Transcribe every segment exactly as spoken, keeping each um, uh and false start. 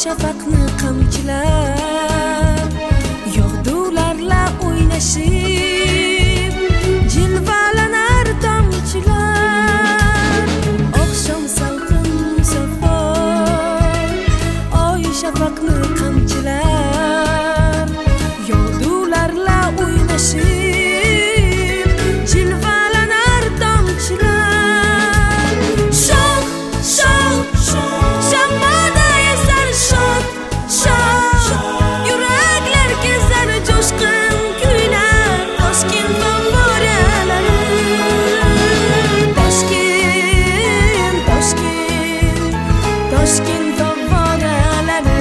shafaqni qamchilar yog'dularla o'ynashib jilvalanar tomchilar. Oqshom salqin musaffo oy shafaqni qamchilar yog'dularla o'ynashib jilvalanar tomchilar. Shoh shoh shamada yasar shod shod yuraklar kezar jo'shqin kuylar Toshkent favvoralari. Toshkent Toshkent Toshkent favvoralari.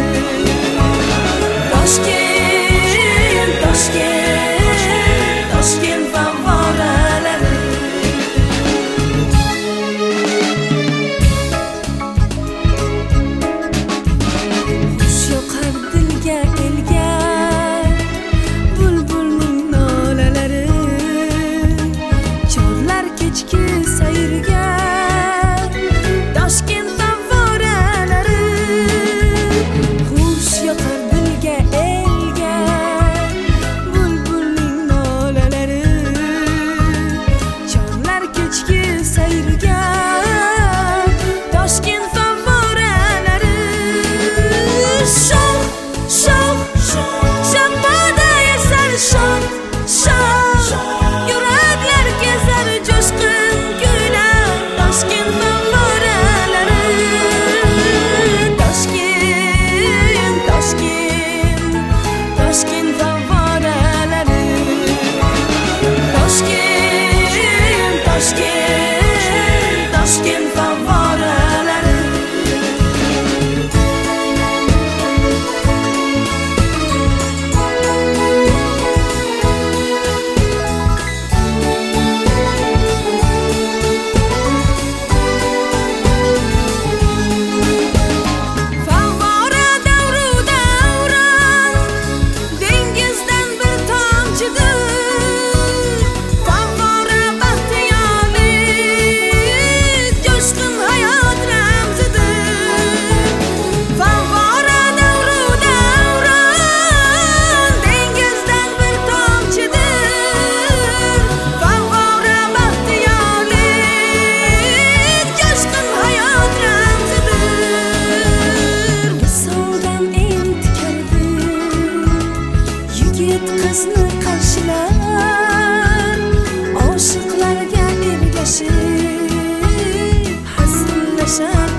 Toshkent Toshkent Toshkent favvoralari. Xush yoqar dilga elga bulbulning nolalari. Chorlar kechki sayrga Toshkent favvoralari. Xush yoqar dilga elga bulbulning nolalari. Chorlar kechki sayrga Toshkent favvoralari. Shoh shoh shamada yasar shod shod yuraklar kezar jo'shqin kuylar Toshkent favvoralari. Toshkent Toshkent Toshkent favvoralari. Toshkent Toshkent Toshkent favvoralari. Favvora davru davron dengizdan bir tomchidir. Favvora baxtiyorlik jo'shqin hayot ramzidir. Favvora davru davron dengizdan bir tomchidir. Favvora baxtiyorlik jo'shqin hayot ramzidir. Visoldan entikadi yigit qizni qarshilar oshiqlarga ergashib hazillashar